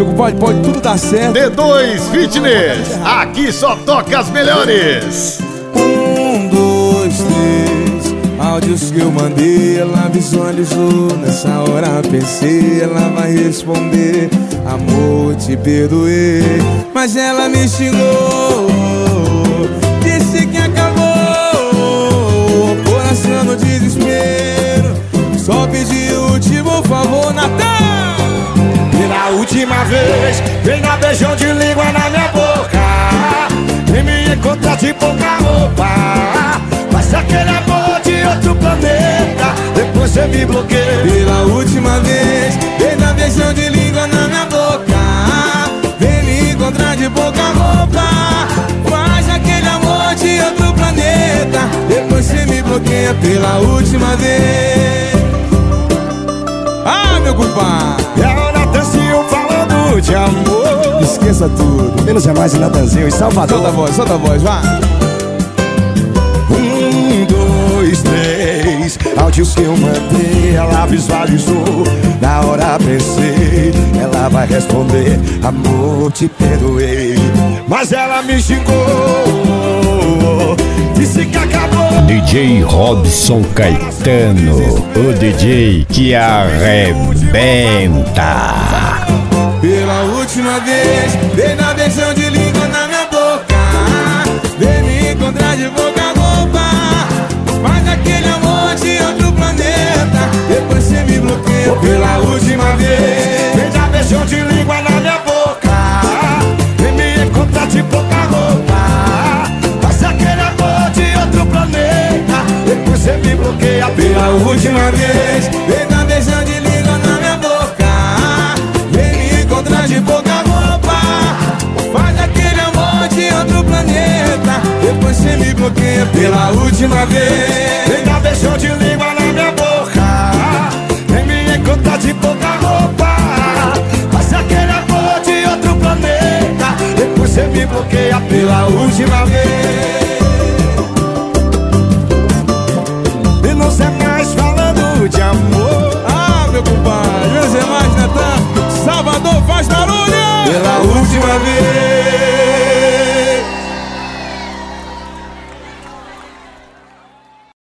amigo, pode tudo dar certo. D2 Fitness, aqui só toca as melhores. 1, 2, 3, áudios que eu mandei, ela visualizou. Nessa hora pensei, ela vai responder: amor, te perdoei. Mas ela me xingou, disse que acabou. Coração no desespero, só pedi o último favor, Natal. Pela última vez, vem dar beijão de língua na minha boca. Vem me encontrar de pouca roupa. Faz aquele amor de outro planeta, depois você me bloqueia. Pela última vez, vem dar beijão de língua na minha boca. Vem me encontrar de pouca roupa. Faz aquele amor de outro planeta, depois você me bloqueia. Pela última vez. Ah, meu compadre, É o Natanzinho falando de amor. esqueça tudo. Menos é mais o Natanzinho em Salvador. Solta a voz, vá. 1, 2, 3, áudios que eu mandei, ela visualizou. Na hora pensei, ela vai responder: amor, te perdoei. Mas ela me xingou, disse que acabou. DJ Robson Caetano, o DJ que arrebenta. Pela última vez, vem dar beijão de língua na minha boca. Vem me encontrar de boca roupa. Faz aquele amor de outro planeta, depois você me bloqueia. Pela última vez, Vem dar beijão de língua na minha boca. Vem me encontrar de pouca roupa. Faz aquele amor de outro planeta, depois você me bloqueia. pela última vez, vem dar beijão de língua na minha boca. Vem me encontrar de pouca roupa. Faz aquele amor de outro planeta, depois você me bloqueia. Pela última vez, Vem dar beijão de língua na minha boca. Vem me encontrar de pouca roupa. Faz aquele amor de outro planeta, depois você me bloqueia. pela última vez. E não sei mais falando de amor. Ah, meu compadre, meus irmãos, Natan, Salvador faz barulho. Pela última vez.